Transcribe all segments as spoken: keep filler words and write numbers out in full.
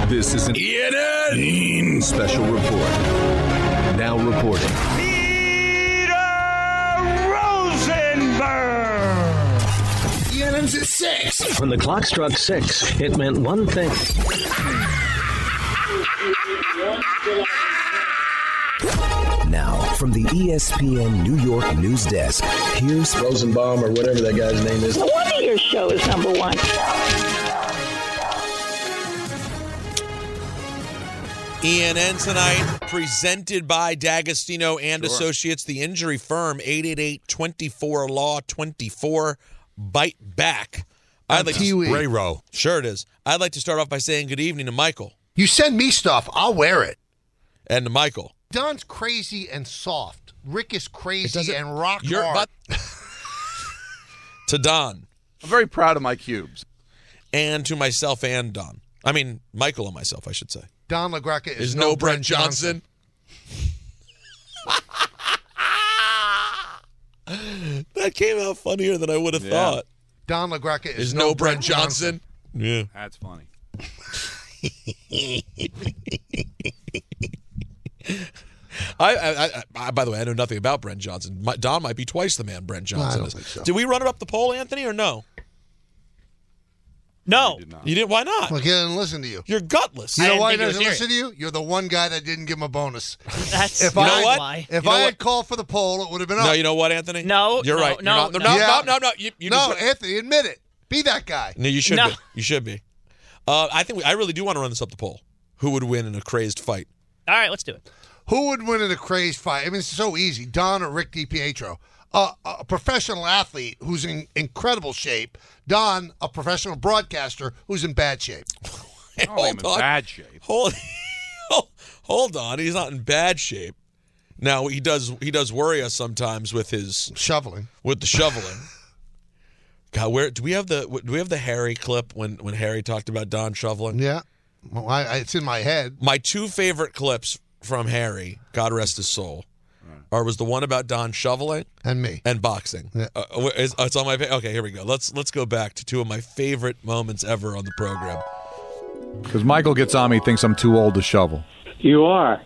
This is an E N N special report. Now reporting. Peter Rosenberg! E N N's at six. When the clock struck six, it meant one thing. Now, from the E S P N New York news desk, here's Rosenbaum or whatever that guy's name is. No wonder your show is number one. E N N tonight, presented by D'Agostino and Sure. Associates, the injury firm, eight eight eight, two four, L A W twenty-four. Bite back. I'd like to, Ray Row. Sure it is. I'd like to start off by saying good evening to Michael. You send me stuff, I'll wear it. And to Michael. Don's crazy and soft. Rick is crazy and rock You're, hard. but, to Don. I'm very proud of my cubes. And to myself and Don. I mean, Michael and myself, I should say. Don LaGreca is, Is no, no Brent Brent Johnson. That came out funnier than I would have Yeah. thought. Don LaGreca is, Is no, Brent Johnson. Yeah. That's funny. I, I, I, I, by the way, I know nothing about Brent Johnson. My, Don might be twice the man Brent Johnson I don't is. think so. Did we run it up the poll, Anthony, or no? No. Did not. You didn't? Why not? Look, he doesn't listen to you. You're gutless. You I know didn't why he think he was doesn't here. listen to you? You're the one guy that didn't give him a bonus. That's If you I know had- what? Why? If You know I what? had called for the poll, it would have been up. No, you know what, Anthony? No, You're no, right. no, You're not, no, no. no, Yeah. no, no, no. You, you no, just, Anthony, admit it. Be that guy. no, you should No. be. You should be. Uh, I think we, I really do want to run this up the poll. Who would win in a crazed fight? All right, let's do it. Who would win in a crazed fight? I mean, it's so easy. Don or Rick DiPietro. Uh, a professional athlete who's in incredible shape. Don, a professional broadcaster who's in bad shape. I don't think I'm in bad shape. Hold, hold on. He's not in bad shape. Now he does. He does worry us sometimes with his Shoveling. with the shoveling. God, where do we have the do we have the Harry clip when when Harry talked about Don shoveling? Yeah. Well, I, I, it's in my head. My two favorite clips from Harry, God rest his soul, are was the one about Don shoveling And me. and boxing. Yeah. Uh, it's, it's on my page. Okay, here we go. Let's let's go back to two of my favorite moments ever on the program. Because Michael gets on me, thinks I'm too old to shovel. You are.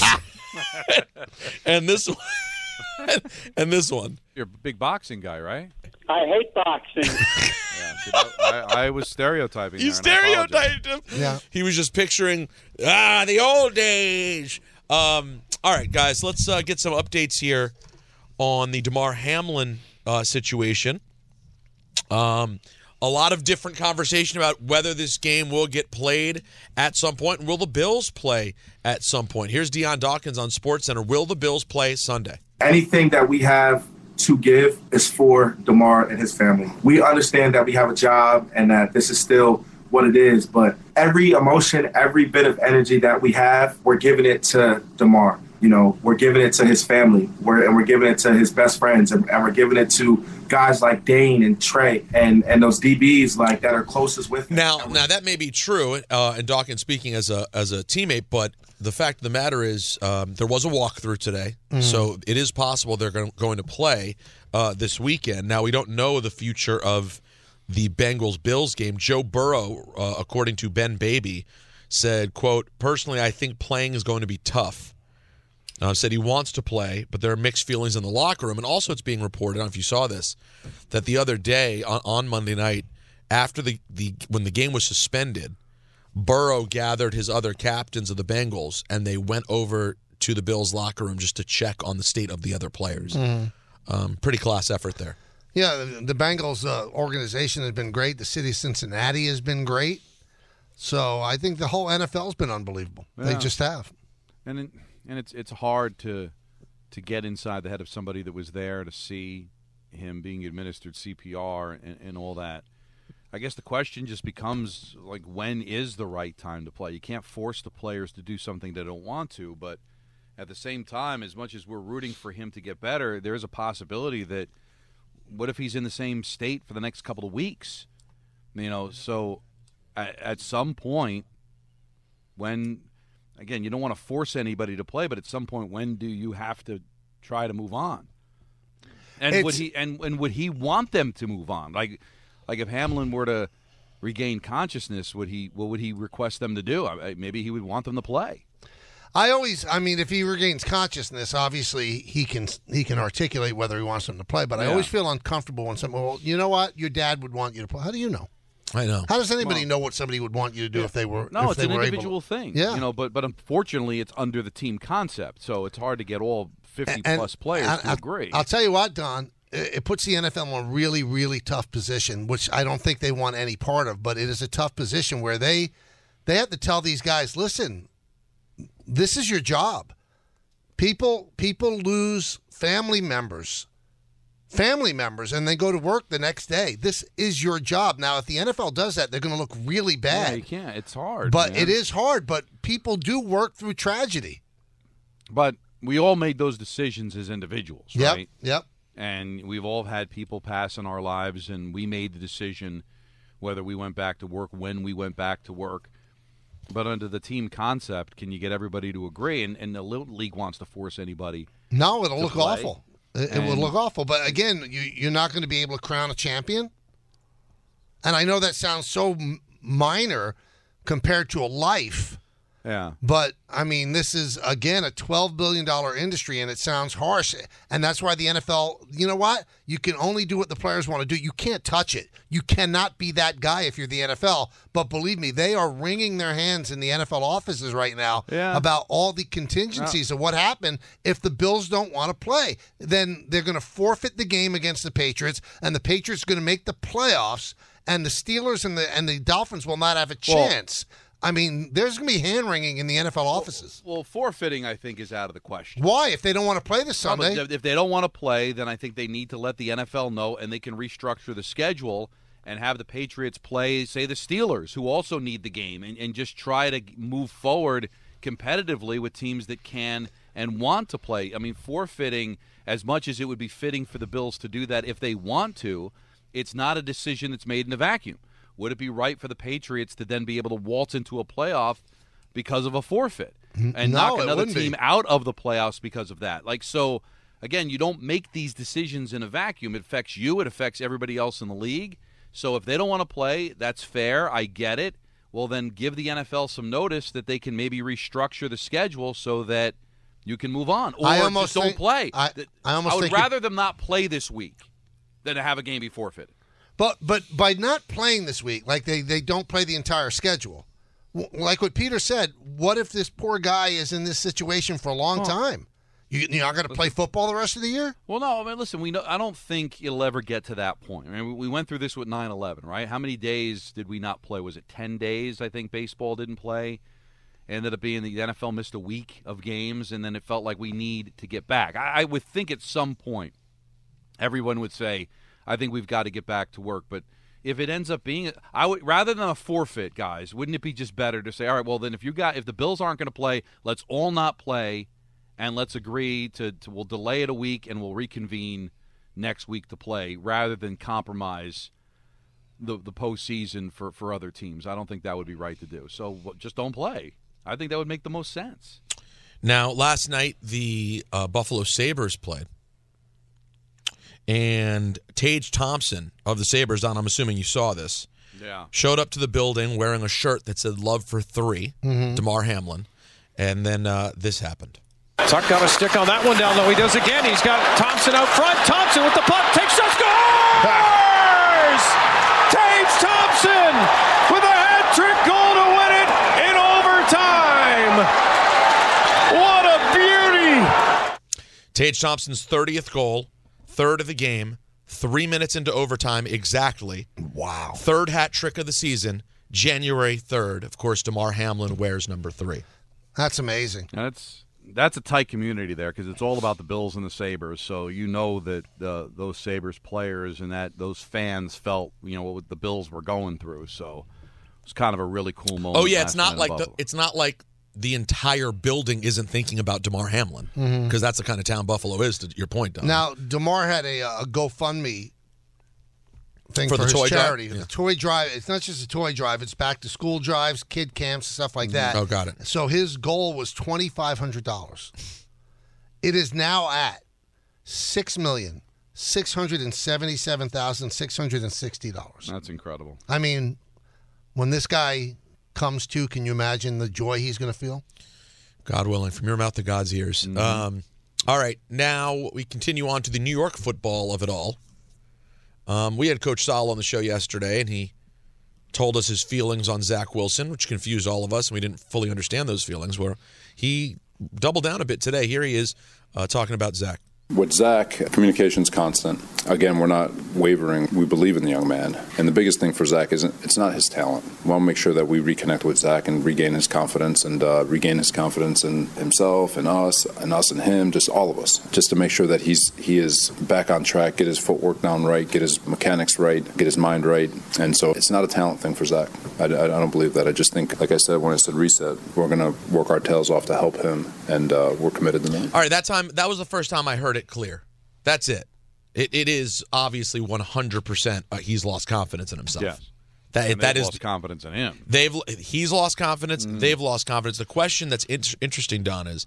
And this one, and this one. You're a big boxing guy, right? I hate boxing. Yeah. See, that, I, I was stereotyping. You there, and I apologize. stereotyped him. Yeah. He was just picturing ah the old days. Um, all right, guys, let's uh, get some updates here on the DeMar Hamlin uh, situation. Um, a lot of different conversation about whether this game will get played at some point, and will the Bills play at some point. Here's Deion Dawkins on SportsCenter. Will the Bills play Sunday? Anything that we have to give is for DeMar and his family. We understand that we have a job and that this is still what it is, but every emotion, every bit of energy that we have, we're giving it to DeMar. You know, we're giving it to his family, we're, and we're giving it to his best friends, and, and we're giving it to guys like Dane and Trey and, and those D Bs like that are closest with him. Now, now that may be true, uh, and Dawkins speaking as a as a teammate, but the fact of the matter is um, there was a walkthrough today, Mhm. so it is possible they're going, going to play uh, this weekend. Now, we don't know the future of the Bengals-Bills game. Joe Burrow, uh, according to Ben Baby, said, quote, personally, I think playing is going to be tough. Uh, said he wants to play, but there are mixed feelings in the locker room. And also it's being reported, I don't know if you saw this, that the other day on, on Monday night, after the, the when the game was suspended, Burrow gathered his other captains of the Bengals, and they went over to the Bills locker room just to check on the state of the other players. Mhm. Um, pretty class effort there. Yeah, the, the Bengals uh, organization has been great. The city of Cincinnati has been great. So I think the whole N F L has been unbelievable. They Yeah. just have. And it, and it's it's hard to to get inside the head of somebody that was there to see him being administered C P R and, and all that. I guess the question just becomes, like, when is the right time to play? You can't force the players to do something they don't want to, but at the same time, as much as we're rooting for him to get better, there's a possibility that what if he's in the same state for the next couple of weeks? You know, so at, at some point, when, again, you don't want to force anybody to play, but at some point, when do you have to try to move on? And It's- would he and, and would he want them to move on? Like, like if Hamlin were to regain consciousness, would he what would he request them to do? I, maybe he would want them to play. I always, I mean, if he regains consciousness, obviously he can he can articulate whether he wants them to play. But Yeah. I always feel uncomfortable when someone, well, you know what, your dad would want you to play. How do you know? I know. How does anybody Well- know what somebody would want you to do if they were? No, if it's they an were able individual to? thing. Yeah, You know, but but unfortunately, it's under the team concept, so it's hard to get all fifty And- plus players I- to I- agree. I'll tell you what, Don, it it puts the N F L in a really, really tough position, which I don't think they want any part of. But it is a tough position where they they have to tell these guys, listen, this is your job. People people lose family members, family members, and they go to work the next day. This is your job. Now, if the N F L does that, they're going to look really bad. Yeah, you can't. It's hard. But man. it is hard. But people do work through tragedy. But we all made those decisions as individuals, Yep. right? Yep. And we've all had people pass in our lives, and we made the decision whether we went back to work, when we went back to work. But under the team concept, can you get everybody to agree? And, and the Little League wants to force anybody. No, it'll to look play. awful. It, it will And- look awful. But again, you, you're not going to be able to crown a champion. And I know that sounds so m- minor compared to a life. Yeah. But, I mean, this is, again, a twelve billion dollars industry, and it sounds harsh. And that's why the N F L, you know what? You can only do what the players want to do. You can't touch it. You cannot be that guy if you're the N F L. But believe me, they are wringing their hands in the N F L offices right now Yeah. about all the contingencies of what happened if the Bills don't want to play. Then they're going to forfeit the game against the Patriots, and the Patriots are going to make the playoffs, and the Steelers and the, and the Dolphins will not have a Well- chance. I mean, there's going to be hand-wringing in the N F L offices. Well, forfeiting, I think, is out of the question. Why? If they don't want to play this No, but Sunday? If they don't want to play, then I think they need to let the N F L know, and they can restructure the schedule and have the Patriots play, say, the Steelers, who also need the game, and, and just try to move forward competitively with teams that can and want to play. I mean, forfeiting, as much as it would be fitting for the Bills to do that if they want to, it's not a decision that's made in a vacuum. Would it be right for the Patriots to then be able to waltz into a playoff because of a forfeit and No, knock it another wouldn't team be. out of the playoffs because of that? Like, so, again, you don't make these decisions in a vacuum. It affects you. It affects everybody else in the league. So if they don't want to play, that's fair. I get it. Well, then give the N F L some notice that they can maybe restructure the schedule so that you can move on. Or I just almost don't think- play. I- I almost would think you- rather them not play this week than to have a game be forfeited. But but by not playing this week, like they, they don't play the entire schedule, w- like what Peter said, what if this poor guy is in this situation for a long Well- time? You, you're not going to play football the rest of the year? Well, no. I mean, listen. We know. I don't think it'll ever get to that point. I mean, we- we went through this with nine eleven, right? How many days did we not play? Was it ten days? I think baseball didn't play. Ended up being the N F L missed a week of games, and then it felt like we need to get back. I, I would think at some point, everyone would say, "I think we've got to get back to work." But if it ends up being, I would rather than a forfeit, guys. Wouldn't it be just better to say, "All right, well, then if you got if the Bills aren't going to play, let's all not play." And let's agree to, to we'll delay it a week and we'll reconvene next week to play rather than compromise the the postseason for, for other teams. I don't think that would be right to do. So w- just don't play. I think that would make the most sense. Now, last night, the uh, Buffalo Sabres played. And Tage Thompson of the Sabres, Don, I'm assuming you saw this, Yeah. showed up to the building wearing a shirt that said Love for Three, Mhm. DeMar Hamlin. And then uh, this happened. Tuck got a stick on that one down low. He does again. He's got Thompson out front. Thompson with the puck. Takes up, scores! Tage Thompson with a hat trick goal to win it in overtime. What a beauty! Tage Thompson's thirtieth goal, third of the game, three minutes into overtime exactly. Wow. Third hat trick of the season, January third. Of course, DeMar Hamlin wears number three. That's amazing. That's that's a tight community there because it's all about the Bills and the Sabres. So you know that uh, those Sabres players and that those fans felt you know what the Bills were going through. So it's kind of a really cool moment. Oh yeah, last it's night not in like the, Buffalo. it's not like the entire building isn't thinking about DeMar Hamlin because Mhm. that's the kind of town Buffalo is. To your point, Don. Now, DeMar had a, a GoFundMe thing For for, the his toy drive? charity. Yeah. The toy drive. It's not just a toy drive. It's back to school drives, kid camps, stuff like that. Oh, got it. So his goal was twenty-five hundred dollars. It is now at six million six hundred seventy-seven thousand six hundred sixty dollars. That's incredible. I mean, when this guy comes to, can you imagine the joy he's going to feel? God willing, from your mouth to God's ears. Mm-hmm. Um, all right, now we continue on to the New York football of it all. Um, we had Coach Sala on the show yesterday, and he told us his feelings on Zach Wilson, which confused all of us, and we didn't fully understand those feelings. Where he doubled down a bit today. Here he is uh, talking about Zach. With Zach, communication's constant. Again, we're not wavering. We believe in the young man. And the biggest thing for Zach isn't, it's not his talent. We want to make sure that we reconnect with Zach and regain his confidence and uh, regain his confidence in himself and us and us and him, just all of us, just to make sure that he's he is back on track, get his footwork down right, get his mechanics right, get his mind right. And so it's not a talent thing for Zach. I, I, I don't believe that. I just think, like I said, when I said reset, we're going to work our tails off to help him, and uh, we're committed to that. All right, that time, that was the first time I heard it clear. That's it. It it is obviously one hundred percent uh, he's lost confidence in himself. Yes. That and that is lost confidence in him. They've he's lost confidence, Mm-hmm. they've lost confidence. The question that's in- interesting, Don, is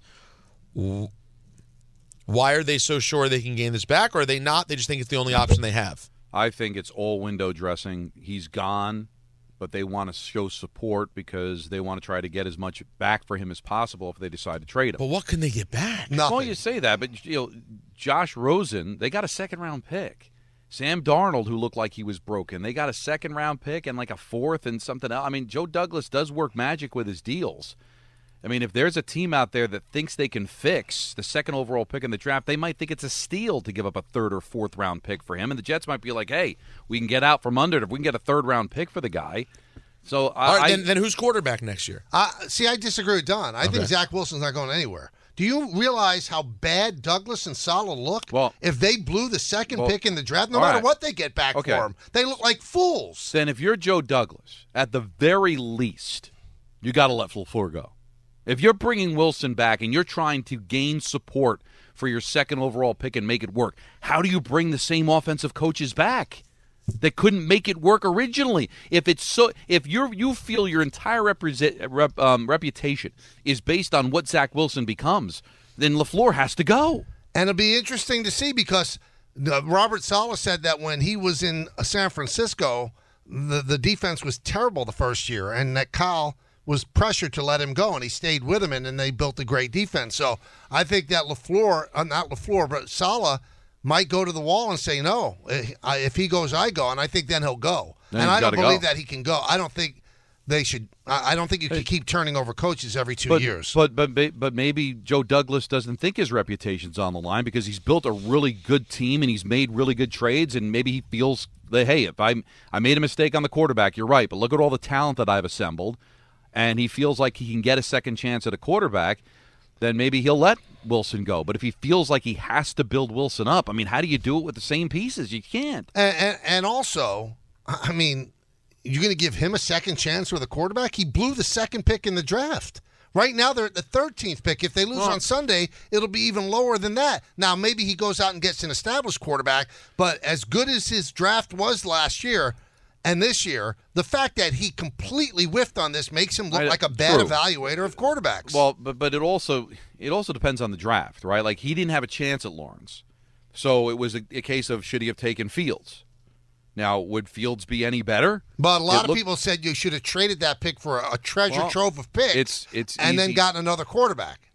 why are they so sure they can gain this back, or are they not? They just think it's the only option they have. I think it's all window dressing. He's gone, but they want to show support because they want to try to get as much back for him as possible if they decide to trade him. But what can they get back? Nothing. Well, you say that, but you know, Josh Rosen, they got a second-round pick. Sam Darnold, who looked like he was broken, they got a second-round pick and like a fourth and something else. I mean, Joe Douglas does work magic with his deals. I mean, if there's a team out there that thinks they can fix the second overall pick in the draft, they might think it's a steal to give up a third or fourth round pick for him. And the Jets might be like, hey, we can get out from under it if we can get a third round pick for the guy. So I, All right, I, then, then who's quarterback next year? Uh, see, I disagree with Don. I Okay. think Zach Wilson's not going anywhere. Do you realize how bad Douglas and Sala look? Well, if they blew the second well, pick in the draft, no all matter right. what they get back Okay. for him, they look like fools. Then if you're Joe Douglas, at the very least, you got to let LaFleur go. If you're bringing Wilson back and you're trying to gain support for your second overall pick and make it work, how do you bring the same offensive coaches back that couldn't make it work originally? If it's so, if you you feel your entire represent, rep, um, reputation is based on what Zach Wilson becomes, then LaFleur has to go. And it'll be interesting to see because uh, Robert Saleh said that when he was in uh, San Francisco, the, the defense was terrible the first year, and that Kyle was pressured to let him go, and he stayed with him, and then they built a great defense. So I think that LaFleur, uh, not LaFleur, but Saleh might go to the wall and say, no, if he goes, I go, and I think then he'll go. Then and he's I don't gotta believe go. that he can go. I don't think they should – I don't think you can keep turning over coaches every two but, years. But, but but maybe Joe Douglas doesn't think his reputation's on the line because he's built a really good team and he's made really good trades, and maybe he feels that, hey, if I I made a mistake on the quarterback, you're right, but look at all the talent that I've assembled, and he feels like he can get a second chance at a quarterback, then maybe he'll let Wilson go. But if he feels like he has to build Wilson up, I mean, how do you do it with the same pieces? You can't. And, and, and also, I mean, you're going to give him a second chance with a quarterback? He blew the second pick in the draft. Right now, they're at the thirteenth pick. If they lose Well, on Sunday, it'll be even lower than that. Now, maybe he goes out and gets an established quarterback, but as good as his draft was last year and this year, the fact that he completely whiffed on this makes him look I- like a bad true. evaluator of quarterbacks. Well, but but it also it also depends on the draft, right? Like he didn't have a chance at Lawrence, so it was a, a case of should he have taken Fields? Now, would Fields be any better? But a lot It of looked- people said you should have traded that pick for a, a treasure Well, trove of picks it's- it's and then easy. gotten another quarterback.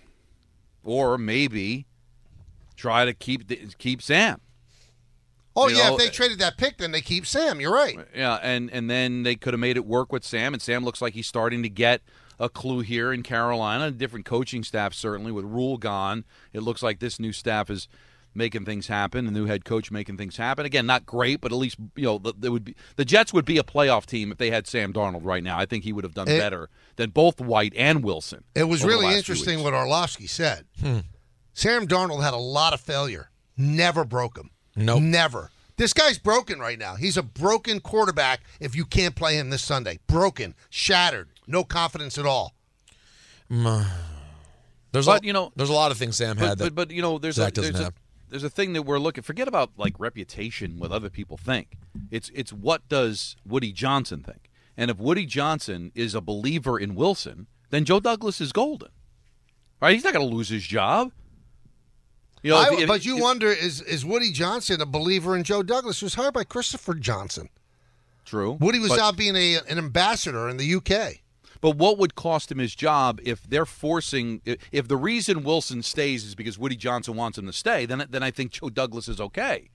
Or maybe try to keep the, keep Sam. Oh, You yeah, know, if they traded that pick, then they keep Sam. You're right. Yeah, and, and then they could have made it work with Sam, and Sam looks like he's starting to get a clue here in Carolina. A different coaching staff, certainly, with Rule gone. It looks like this new staff is making things happen, the new head coach making things happen. Again, not great, but at least, you know, the, the, would be, the Jets would be a playoff team if they had Sam Darnold right now. I think he would have done It- better than both White and Wilson. It was over the really last few interesting weeks. what Orlovsky said. Sam Darnold had a lot of failure. Never broke him. Nope. Never. This guy's broken right now. He's a broken quarterback if you can't play him this Sunday. Broken. Shattered. No confidence at all. There's But, a, you know- there's a lot of things Sam But, had that but, but you know, there's Zach a, doesn't there's a have. there's a thing that we're looking. Forget about like reputation, what other people think. It's it's what does Woody Johnson think? And if Woody Johnson is a believer in Wilson, then Joe Douglas is golden. Right? He's not going to lose his job. You know, I- if- if- but you if- wonder, is, is Woody Johnson a believer in Joe Douglas, who's hired by Christopher Johnson? True. Woody was but, out being a, an ambassador in the U K. But what would cost him his job if they're forcing – if the reason Wilson stays is because Woody Johnson wants him to stay, then, then I think Joe Douglas is okay.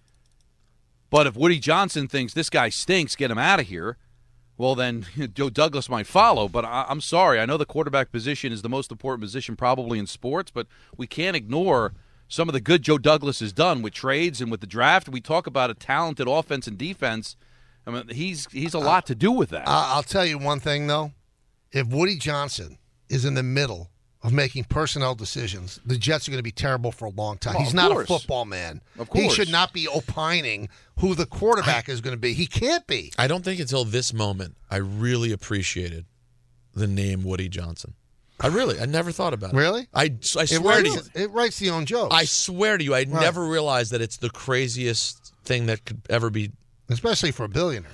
But if Woody Johnson thinks this guy stinks, get him out of here, well, then Joe Douglas might follow. But I, I'm sorry. I know the quarterback position is the most important position probably in sports, but we can't ignore some of the good Joe Douglas has done with trades and with the draft. We talk about a talented offense and defense. I mean, he's he's a lot to do with that. I'll tell you one thing, though. If Woody Johnson is in the middle of making personnel decisions, the Jets are going to be terrible for a long time. Well, He's not course. a football man. Of course. He should not be opining who the quarterback is going to be. He can't be. I don't think until this moment I really appreciated the name Woody Johnson. I really, I never thought about it. Really? I, I It swear to writes, you. it writes the own jokes. I swear to you, I Right. never realized that it's the craziest thing that could ever be. Especially for a billionaire.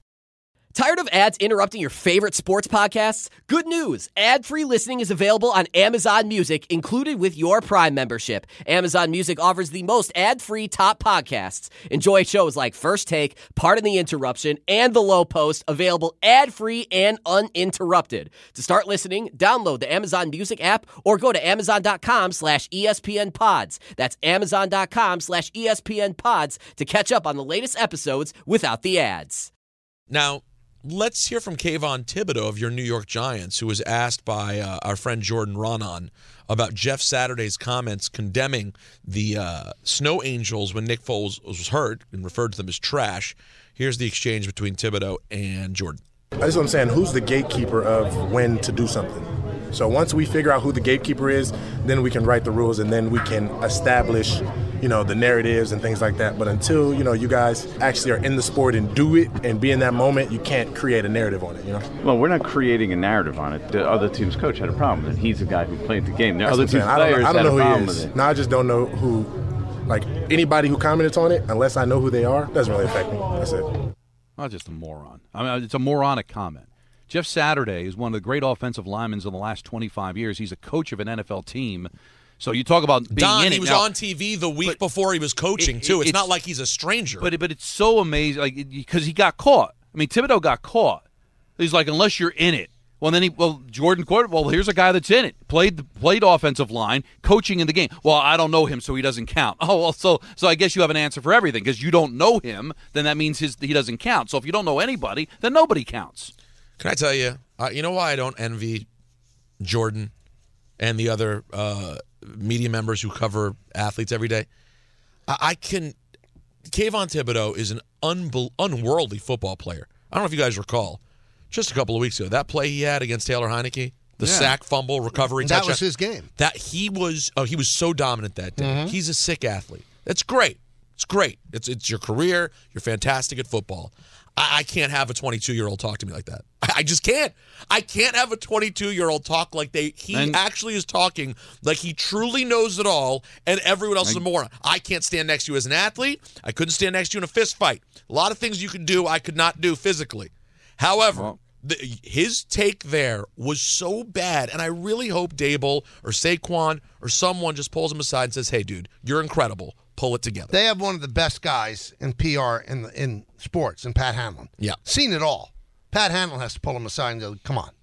Tired of ads interrupting your favorite sports podcasts? Good news! Ad-free listening is available on Amazon Music, included with your Prime membership. Amazon Music offers the most ad-free top podcasts. Enjoy shows like First Take, Pardon the Interruption, and The Low Post, available ad-free and uninterrupted. To start listening, download the Amazon Music app or go to amazon.com slash ESPN pods. That's amazon.com slash ESPN pods to catch up on the latest episodes without the ads. Now, let's hear from Kayvon Thibodeau of your New York Giants, who was asked by uh, our friend Jordan Ronan about Jeff Saturday's comments condemning the uh, Snow Angels when Nick Foles was hurt and referred to them as trash. Here's the exchange between Thibodeau and Jordan. That's what I'm saying. Who's the gatekeeper of when to do something? So once we figure out who the gatekeeper is, then we can write the rules and then we can establish, you know, the narratives and things like that. But until, you know, you guys actually are in the sport and do it and be in that moment, you can't create a narrative on it, you know? Well, we're not creating a narrative on it. The other team's coach had a problem with it. He's the guy who played the game. The That's other what I'm team's saying. I don't know- players I don't had know a who he problem is. with it. No, I just don't know who, like, anybody who commented on it, unless I know who they are, doesn't really affect me. That's it. I'm just a moron. I mean, it's a moronic comment. Jeff Saturday is one of the great offensive linemen in the last twenty-five years. He's a coach of an N F L team. So you talk about being Don, in he it. was Now, on T V the week before he was coaching, it- too. It's, it's- not like he's a stranger. But but it's so amazing, like because he got caught. I mean, Thibodeau got caught. He's like, unless you're in it. Well, then he well Jordan Court. Well, here's a guy that's in it. Played played offensive line, coaching in the game. Well, I don't know him, so he doesn't count. Oh, well, so so I guess you have an answer for everything because you don't know him. Then that means his he doesn't count. So if you don't know anybody, then nobody counts. Can I tell you, uh, you know why I don't envy Jordan and the other uh, media members who cover athletes every day? I, I can. Kayvon Thibodeau is an unbe- unworldly football player. I don't know if you guys recall, just a couple of weeks ago, that play he had against Taylor Heineke, the Yeah. sack, fumble, recovery, That touchdown. was his game. That he was. Oh, he was so dominant that day. Mhm. He's a sick athlete. That's great. It's great. It's it's your career. You're fantastic at football. I, I can't have a twenty-two-year-old talk to me like that. I, I just can't. I can't have a twenty-two-year-old talk like they. He And- actually is talking like he truly knows it all, and everyone else is a moron. I can't stand next to you as an athlete. I couldn't stand next to you in a fist fight. A lot of things you could do, I could not do physically. However, the, his take there was so bad, and I really hope Dable or Saquon or someone just pulls him aside and says, "Hey, dude, you're incredible. Pull it together." They have one of the best guys in P R in the, in sports, in Pat Hanlon. Yeah. Seen it all. Pat Hanlon has to pull him aside and go, come on.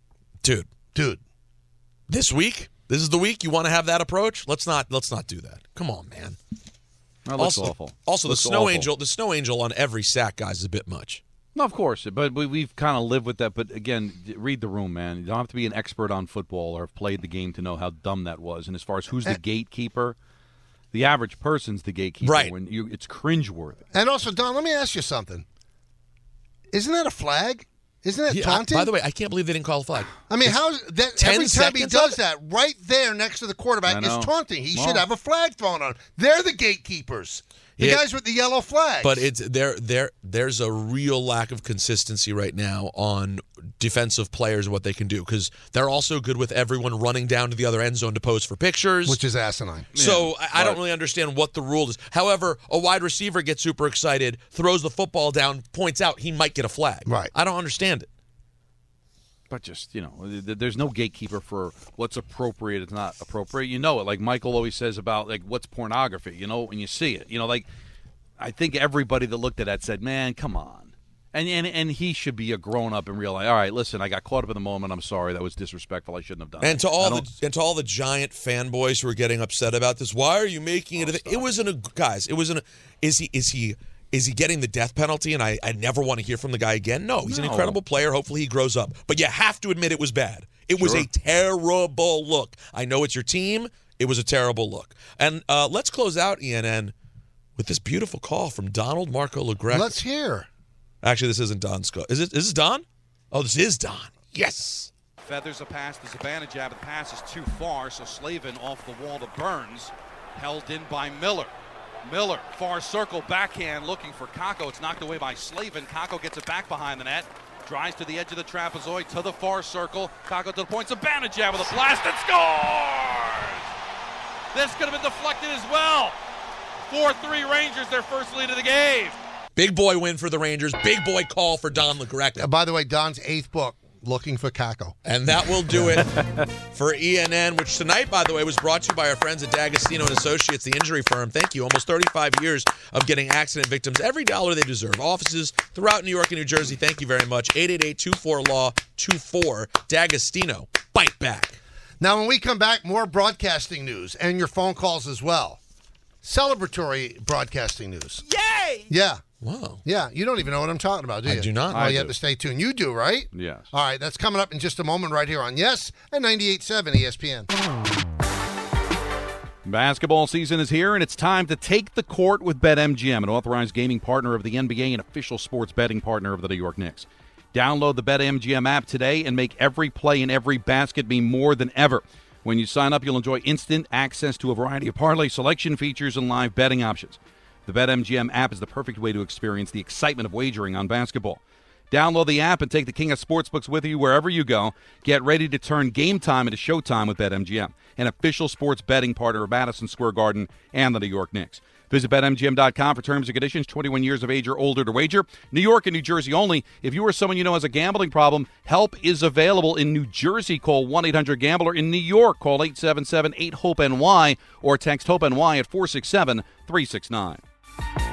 Dude. Dude. This week? This is the week you want to have that approach? Let's not let's not do that. Come on, man. That looks also, awful. Also, Looks the snow awful. angel, the snow angel on every sack, guys, is a bit much. No, of course, but we, we've kind of lived with that. But again, read the room, man. You don't have to be an expert on football or have played the game to know how dumb that was. And as far as who's the gatekeeper, the average person's the gatekeeper. Right. When you, it's cringeworthy. And also, Don, let me ask you something. Isn't that a flag? Isn't that Yeah, I- taunting? by the way, I can't believe they didn't call a flag. I mean, It's how that ten every time he seconds does of it? that, right there next to the quarterback I is know. taunting. He Well- should have a flag thrown on. They're the gatekeepers. The Yeah. guys with the yellow flags. But it's there. There, there's a real lack of consistency right now on defensive players and what they can do because they're also good with everyone running down to the other end zone to pose for pictures, which is asinine. So Yeah, I, I don't but- really understand what the rule is. However, a wide receiver gets super excited, throws the football down, points out he might get a flag. Right. I don't understand it. But just, you know, th- there's no gatekeeper for what's appropriate, it's not appropriate. You know it. Like Michael always says about, like, what's pornography, you know, when you see it. You know, like, I think everybody that looked at that said, man, come on. And, and and he should be a grown up and realize, all right, listen, I got caught up in the moment. I'm sorry, that was disrespectful. I shouldn't have done. And that. to all the and to all the Giant fanboys who are getting upset about this, why are you making it? A, it wasn't a guys. It wasn't. A, is he? Is he? Is he getting the death penalty? And I, I never want to hear from the guy again. No, he's No. an incredible player. Hopefully, he grows up. But you have to admit it was bad. It was Sure. a terrible look. I know it's your team. It was a terrible look. And uh, let's close out E N N with this beautiful call from Donald Marco LaGreca. Let's hear. Actually, this isn't Don's call. Is it? Is this Don? Oh, this is Don. Yes. Feathers a pass to Zibanejad, but the pass is too far, so Slavin off the wall to Burns, held in by Miller. Miller, far circle, backhand, looking for Kako. It's knocked away by Slavin. Kako gets it back behind the net, drives to the edge of the trapezoid, to the far circle. Kako to the point, Zibanejad with a blast and scores! This could have been deflected as well. four three Rangers, their first lead of the game. Big boy win for the Rangers. Big boy call for Don LaGreca. Uh, by the way, Don's eighth book, Looking for Kako. And that will do it for E N N, which tonight, by the way, was brought to you by our friends at D'Agostino and Associates, the injury firm. Thank you. Almost thirty-five years of getting accident victims every dollar they deserve. Offices throughout New York and New Jersey. Thank you very much. eight eight eight, two four, L A W, two four. D'Agostino. Bite back. Now, when we come back, more broadcasting news and your phone calls as well. Celebratory broadcasting news. Yay! Yeah. Wow. Yeah, you don't even know what I'm talking about, do I you? do not. Oh, I you do. have to stay tuned. You do, right? Yes. All right, that's coming up in just a moment right here on Yes and ninety-eight point seven E S P N. Basketball season is here, and it's time to take the court with BetMGM, an authorized gaming partner of the N B A and official sports betting partner of the New York Knicks. Download the BetMGM app today and make every play and every basket mean more than ever. When you sign up, you'll enjoy instant access to a variety of parlay selection features and live betting options. The BetMGM app is the perfect way to experience the excitement of wagering on basketball. Download the app and take the king of sportsbooks with you wherever you go. Get ready to turn game time into showtime with BetMGM, an official sports betting partner of Madison Square Garden and the New York Knicks. Visit Bet M G M dot com for terms and conditions. twenty-one years of age or older to wager. New York and New Jersey only. If you or someone you know has a gambling problem, help is available in New Jersey. Call one eight hundred gambler. In New York, call eight seven seven, eight, HOPE-N Y or text HOPE-N Y at four six seven, three six nine.